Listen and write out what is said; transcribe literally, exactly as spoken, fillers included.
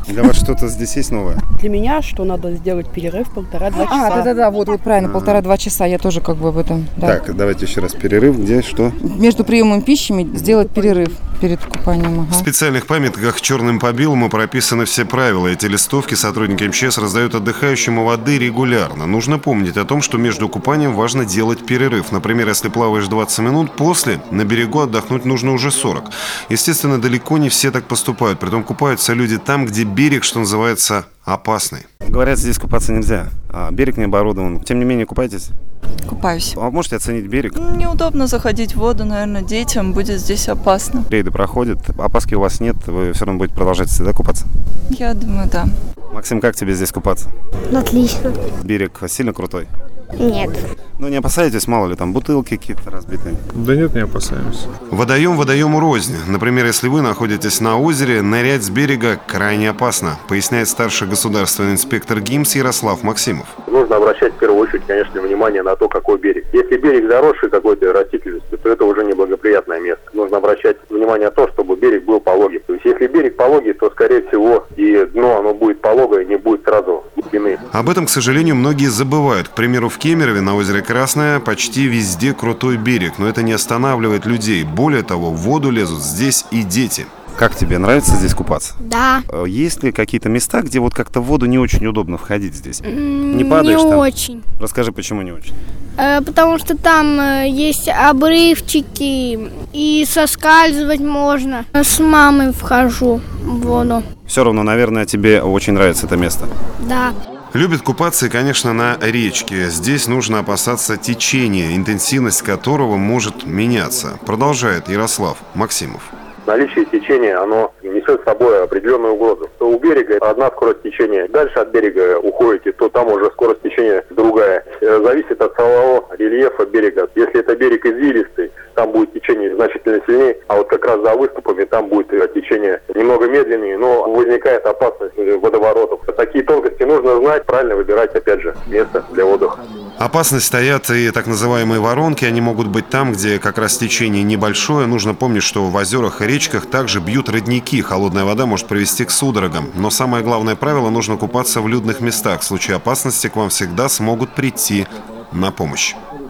Для вас что-то здесь есть новое? Для меня что надо сделать перерыв полтора-два часа. А, да-да-да, вот, вот правильно, Ага. полтора-два часа, я тоже как бы об этом. Да. Так, давайте еще раз перерыв. Где, что? Между приемом пищами сделать перерыв перед купанием. Ага. В специальных памятках черным по белому прописаны все правила. Эти листовки сотрудники эм че эс раздают отдыхающим у воды регулярно. Нужно помнить о том, что между купанием важно делать перерыв. Например, если плаваешь двадцать минут, после на берегу отдохнуть нужно уже сорок. Естественно, далеко не все так поступают. Притом купаются люди там, где берег, что называется, опасный. Говорят, здесь купаться нельзя. А, берег не оборудован. Тем не менее, купайтесь. Купаюсь. А можете оценить берег? Неудобно заходить в воду, наверное, детям будет здесь опасно. Рейды проходят, опаски у вас нет, вы все равно будете продолжать всегда купаться? Я думаю, да. Максим, как тебе здесь купаться? Отлично. Берег сильно крутой? Нет. Ну, не опасаетесь, мало ли там бутылки какие-то разбитые? Да нет, не опасаемся. Водоем водоему рознь. Например, если вы находитесь на озере, нырять с берега крайне опасно, поясняет старший государственный инспектор ГИМС Ярослав Максимов. Нужно обращать в первую очередь, конечно, внимание на то, какой берег. Если берег заросший какой-то растительностью, то это уже неблагоприятное место. Нужно обращать внимание на то, чтобы берег был пологий. То есть если берег пологий, то, скорее всего, и дно оно будет пологое, не будет сразу глубины. Об этом, к сожалению, многие забывают. К примеру, в Кемерове на озере Красное почти везде крутой берег, но это не останавливает людей. Более того, в воду лезут здесь и дети. Как тебе, нравится здесь купаться? Да. Э, Есть ли какие-то места, где вот как-то в воду не очень удобно входить здесь? Не падаешь там? очень. Расскажи, почему не очень? Э, потому что там э, есть обрывчики и соскальзывать можно. С мамой вхожу в воду. Все равно, наверное, тебе очень нравится это место. Да. Любят купаться и, конечно, на речке. Здесь нужно опасаться течения, интенсивность которого может меняться. Продолжает Ярослав Максимов. Наличие течения, оно несет с собой определенную угрозу. То у берега одна скорость течения, дальше от берега уходите, то там уже скорость течения другая. Э, Зависит от самого рельефа берега. Если это берег извилистый, там будет течение значительно сильнее, а вот как раз за выступами там будет э, течение немного медленнее, но возникает опасность э, водоворотов. Такие тонкости нужно знать, правильно выбирать, опять же, место для отдыха. Опасность стоят и так называемые воронки. Они могут быть там, где как раз течение небольшое. Нужно помнить, что в озерах и речках также бьют родники. Холодная вода может привести к судорогам. Но самое главное правило – нужно купаться в людных местах. В случае опасности к вам всегда смогут прийти на помощь.